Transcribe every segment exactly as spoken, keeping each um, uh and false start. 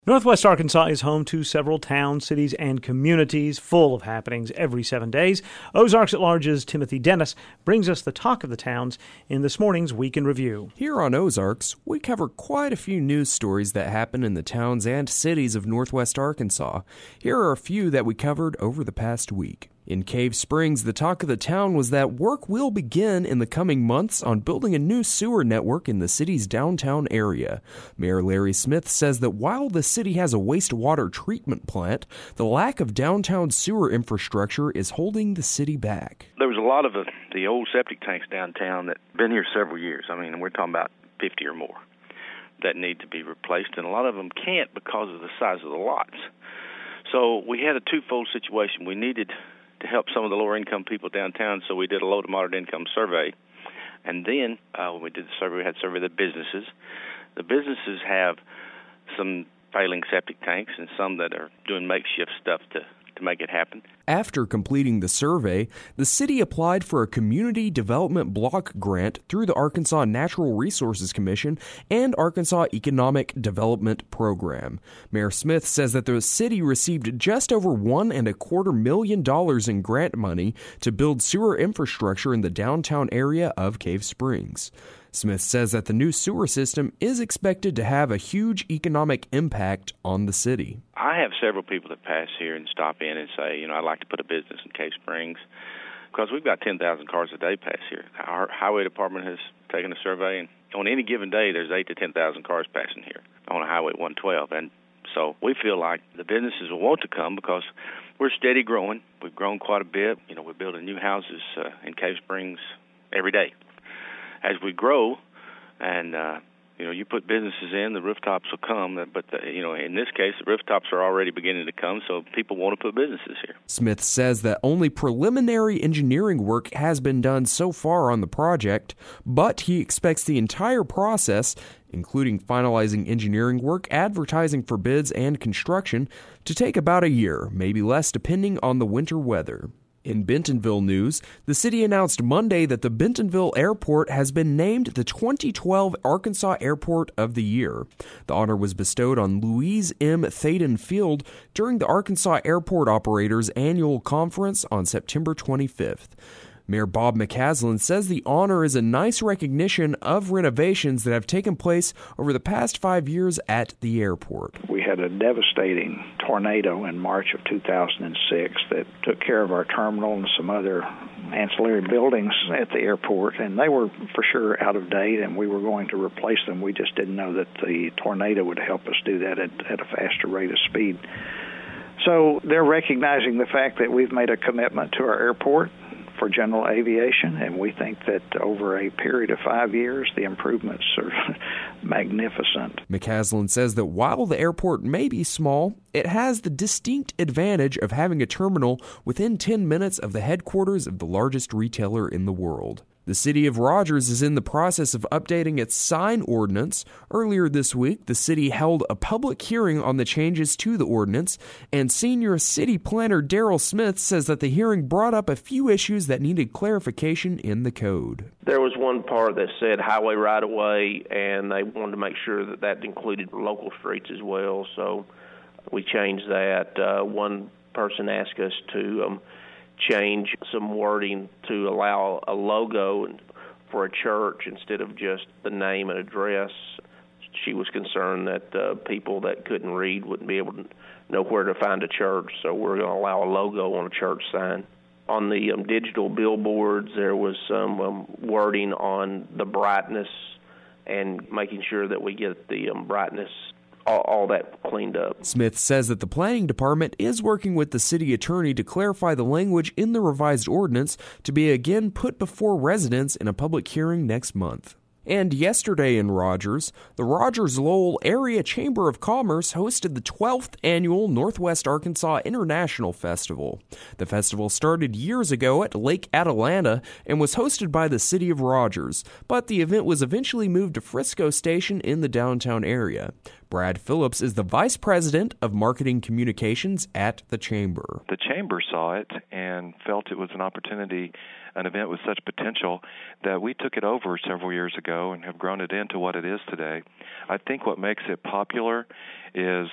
Northwest Arkansas is home to several towns, cities, and communities full of happenings every seven days. Ozarks at Large's Timothy Dennis brings us the talk of the towns in this morning's Week in Review. Here on Ozarks, we cover quite a few news stories that happen in the towns and cities of Northwest Arkansas. Here are a few that we covered over the past week. In Cave Springs, the talk of the town was that work will begin in the coming months on building a new sewer network in the city's downtown area. Mayor Larry Smith says that while the city has a wastewater treatment plant, the lack of downtown sewer infrastructure is holding the city back. There was a lot of uh, the old septic tanks downtown that have been here several years. I mean, we're talking about fifty or more that need to be replaced, and a lot of them can't because of the size of the lots. So we had a twofold situation. We needed to help some of the lower-income people downtown, so we did a low to moderate-income survey. And then uh, when we did the survey, we had to survey the businesses. The businesses have some failing septic tanks and some that are doing makeshift stuff to, to make it happen. After completing the survey, the city applied for a community development block grant through the Arkansas Natural Resources Commission and Arkansas Economic Development Program. Mayor Smith says that the city received just over one and a quarter million dollars in grant money to build sewer infrastructure in the downtown area of Cave Springs. Smith says that the new sewer system is expected to have a huge economic impact on the city. I have several people that pass here and stop in and say, you know, I'd like to put a business in Cave Springs because we've got ten thousand cars a day pass here. Our highway department has taken a survey, and on any given day, there's eight to ten thousand cars passing here on Highway one twelve. And so we feel like the businesses will want to come because we're steady growing. We've grown quite a bit. You know, we're building new houses uh, in Cave Springs every day. As we grow, and uh, you know, you put businesses in, the rooftops will come. But the, you know, in this case, the rooftops are already beginning to come, so people want to put businesses here. Smith says that only preliminary engineering work has been done so far on the project, but he expects the entire process, including finalizing engineering work, advertising for bids, and construction, to take about a year, maybe less, depending on the winter weather. In Bentonville news, the city announced Monday that the Bentonville Airport has been named the twenty twelve Arkansas Airport of the Year. The honor was bestowed on Louise M. Thaden Field during the Arkansas Airport Operators Annual Conference on September twenty-fifth. Mayor Bob McCaslin says the honor is a nice recognition of renovations that have taken place over the past five years at the airport. We had a devastating tornado in March of two thousand six that took care of our terminal and some other ancillary buildings at the airport, and they were for sure out of date, and we were going to replace them. We just didn't know that the tornado would help us do that at, at a faster rate of speed. So they're recognizing the fact that we've made a commitment to our airport for general aviation, and we think that over a period of five years, the improvements are magnificent. McCaslin says that while the airport may be small, it has the distinct advantage of having a terminal within ten minutes of the headquarters of the largest retailer in the world. The city of Rogers is in the process of updating its sign ordinance. Earlier this week, the city held a public hearing on the changes to the ordinance, and senior city planner Daryl Smith says that the hearing brought up a few issues that needed clarification in the code. There was one part that said highway right-of-way, and they wanted to make sure that that included local streets as well, so we changed that. Uh, one person asked us to um, change some wording to allow a logo for a church instead of just the name and address. She was concerned that uh, people that couldn't read wouldn't be able to know where to find a church, so we're going to allow a logo on a church sign. On the um, digital billboards, there was some um, wording on the brightness and making sure that we get the um, brightness All, all that cleaned up. Smith says that the planning department is working with the city attorney to clarify the language in the revised ordinance to be again put before residents in a public hearing next month. And yesterday in Rogers, the Rogers-Lowell Area Chamber of Commerce hosted the twelfth annual Northwest Arkansas International Festival. The festival started years ago at Lake Atalanta and was hosted by the city of Rogers, but the event was eventually moved to Frisco Station in the downtown area. Brad Phillips is the Vice President of Marketing Communications at the Chamber. The Chamber saw it and felt it was an opportunity, an event with such potential, that we took it over several years ago and have grown it into what it is today. I think what makes it popular is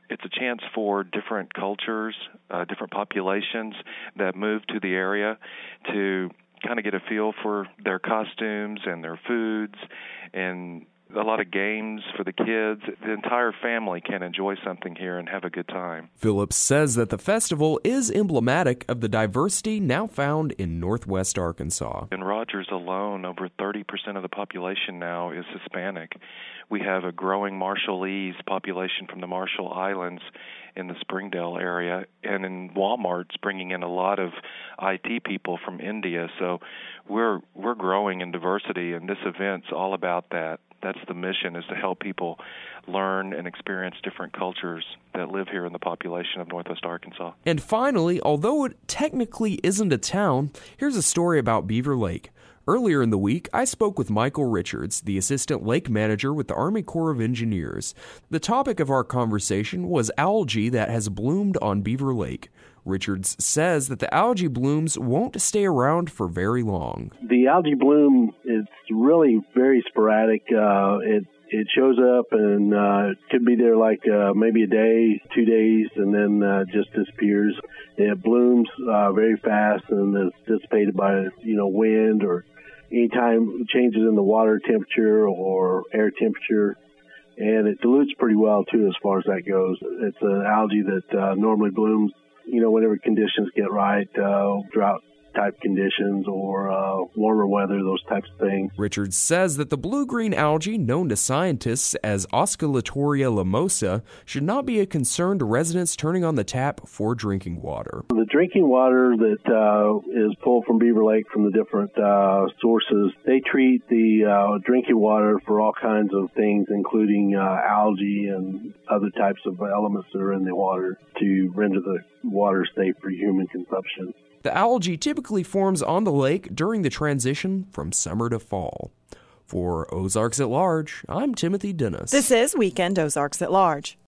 it's a chance for different cultures, uh, different populations that move to the area to kind of get a feel for their costumes and their foods and a lot of games for the kids. The entire family can enjoy something here and have a good time. Phillips says that the festival is emblematic of the diversity now found in Northwest Arkansas. In Rogers alone, over thirty percent of the population now is Hispanic. We have a growing Marshallese population from the Marshall Islands in the Springdale area, and in Walmart's bringing in a lot of I T people from India. So we're we're growing in diversity, and this event's all about that. That's the mission, is to help people learn and experience different cultures that live here in the population of Northwest Arkansas. And finally, although it technically isn't a town, here's a story about Beaver Lake. Earlier in the week, I spoke with Michael Richards, the Assistant Lake Manager with the Army Corps of Engineers. The topic of our conversation was algae that has bloomed on Beaver Lake. Richards says that the algae blooms won't stay around for very long. The algae bloom is really very sporadic. Uh, it it shows up and uh, it could be there like uh, maybe a day, two days, and then uh, just disappears. It blooms uh, very fast and is dissipated by you know wind or anytime changes in the water temperature or air temperature. And it dilutes pretty well, too, as far as that goes. It's an algae that uh, normally blooms, you know, whenever conditions get right, uh, drought-type conditions or uh, warmer weather, those types of things. Richards says that the blue-green algae, known to scientists as Osculatoria lamosa, should not be a concern to residents turning on the tap for drinking water. The drinking water that uh, is pulled from Beaver Lake from the different uh, sources, they treat the uh, drinking water for all kinds of things, including uh, algae and other types of elements that are in the water to render the water safe for human consumption. The algae typically forms on the lake during the transition from summer to fall. For Ozarks at Large, I'm Timothy Dennis. This is Weekend Ozarks at Large.